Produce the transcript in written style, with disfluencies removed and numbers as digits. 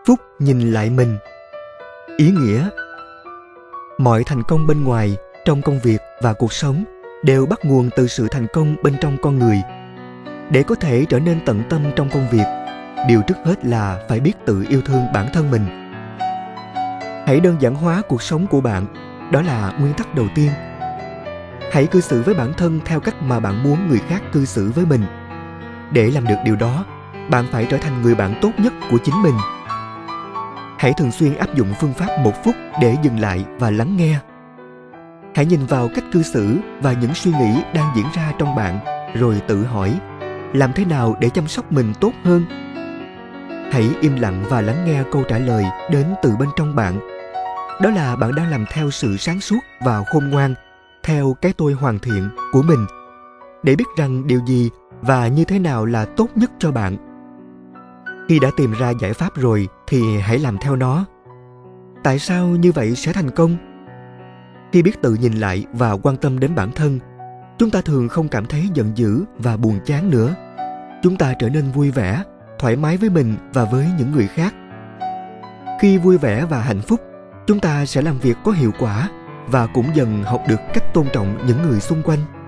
phút nhìn lại mình. Ý nghĩa: mọi thành công bên ngoài trong công việc và cuộc sống đều bắt nguồn từ sự thành công bên trong con người. Để có thể trở nên tận tâm trong công việc, điều trước hết là phải biết tự yêu thương bản thân mình. Hãy đơn giản hóa cuộc sống của bạn, đó là nguyên tắc đầu tiên. Hãy cư xử với bản thân theo cách mà bạn muốn người khác cư xử với mình. Để làm được điều đó, bạn phải trở thành người bạn tốt nhất của chính mình. Hãy thường xuyên áp dụng phương pháp 1 phút để dừng lại và lắng nghe. Hãy nhìn vào cách cư xử và những suy nghĩ đang diễn ra trong bạn, rồi tự hỏi, làm thế nào để chăm sóc mình tốt hơn? Hãy im lặng và lắng nghe câu trả lời đến từ bên trong bạn. Đó là bạn đang làm theo sự sáng suốt và khôn ngoan, theo cái tôi hoàn thiện của mình, để biết rằng điều gì và như thế nào là tốt nhất cho bạn. Khi đã tìm ra giải pháp rồi thì hãy làm theo nó. Tại sao như vậy sẽ thành công? Khi biết tự nhìn lại và quan tâm đến bản thân, chúng ta thường không cảm thấy giận dữ và buồn chán nữa. Chúng ta trở nên vui vẻ, thoải mái với mình và với những người khác. Khi vui vẻ và hạnh phúc, chúng ta sẽ làm việc có hiệu quả và cũng dần học được cách tôn trọng những người xung quanh.